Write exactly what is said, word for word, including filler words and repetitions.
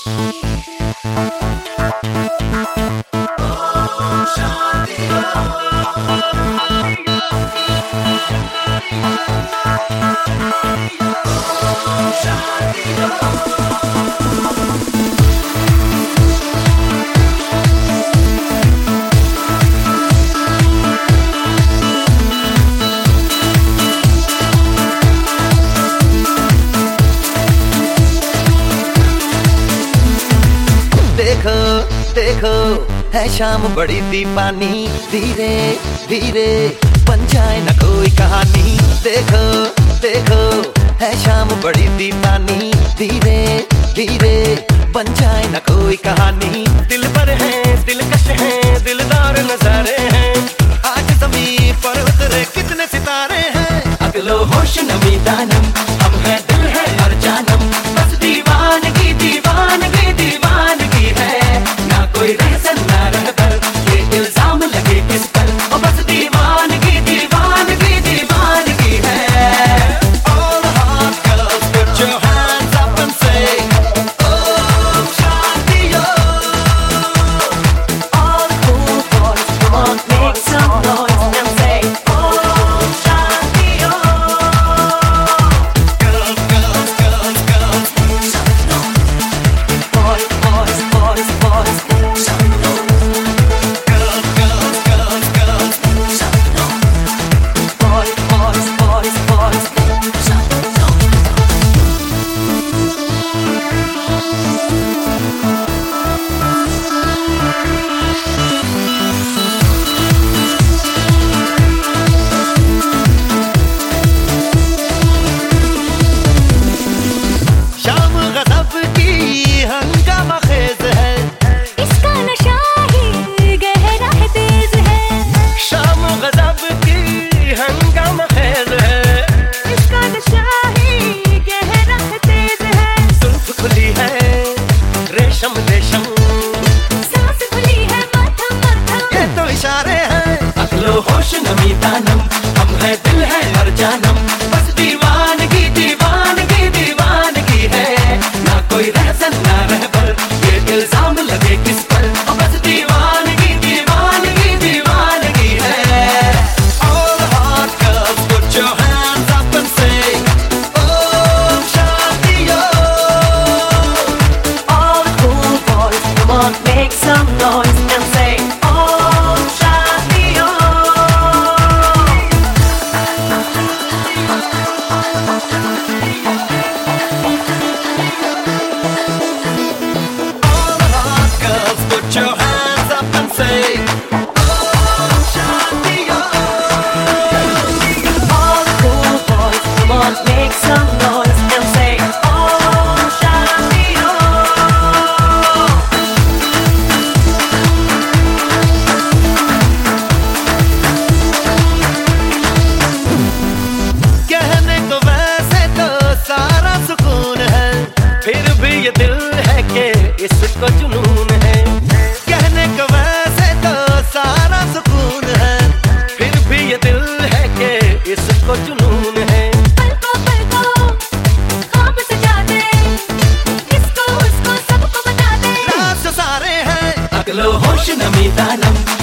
देखो देखो है शाम बड़ी दीवानी, धीरे धीरे बन जाए न कोई कहानी। देखो देखो है शाम बड़ी दीवानी, धीरे धीरे बन जाए न कोई कहानी। दिल पर है दिलकश है दिलदार नजारे हैं, आज ज़मीं पर उतरे कितने सितारे हैं। अगलो होश नमी दानम, हम है दिल है और जानम, बस दीवानगी दीवानगी दीवानगी है। ना कोई रहसन ना रहबर, ये इल्जाम लगे किस पर, ओ बस दीवानगी दीवानगी दीवानगी है। All the hot girls put your hands up and say oh Shanti oh। All the cool boys come on make some noise and say oh Shanti oh। Girls girls girls girls Boys boys boys boys girls girls girls girls boys boys boys boys शाम गज़ब की हंगामा खेज है, इसका नशा ही गहरा है तेज है। शाम गज़ब की हंगामा खेज है, इसका नशा ही गहरा है तेज है। जुल्फ खुली है रेशम रेशम, सांस खुली है मध्यम मध्यम, ये तो इशारे हैं। अगलो होश नमी दानम, हम है दिल है और जानम, बस दीवानगी दीवानगी दीवानगी है। ना कोई रहसन ना रहबर, ये इल्जाम लगे किस पर, ओ बस दीवानगी दीवानगी दीवानगी है। All the hot girls put your hands up and say oh Shanti oh। all the cool boys come on make some noise and say oh Shanti oh। All the hot girls put your hands up and say oh Shanti oh। All the cool boys come on make some noise and say oh Shanti oh। कहने को वैसे तो सारा सुकून है, फिर भी ये दिल है कि इसको जुनून है। कहने को वैसे तो सारा सुकून है, फिर भी ये दिल है कि इसको जुनून है। पलकों पलकों ख्वाब सजा दे, इसको उसको सबको बता दे। राज जो सारे हैं, अगलो होश नमी दानम,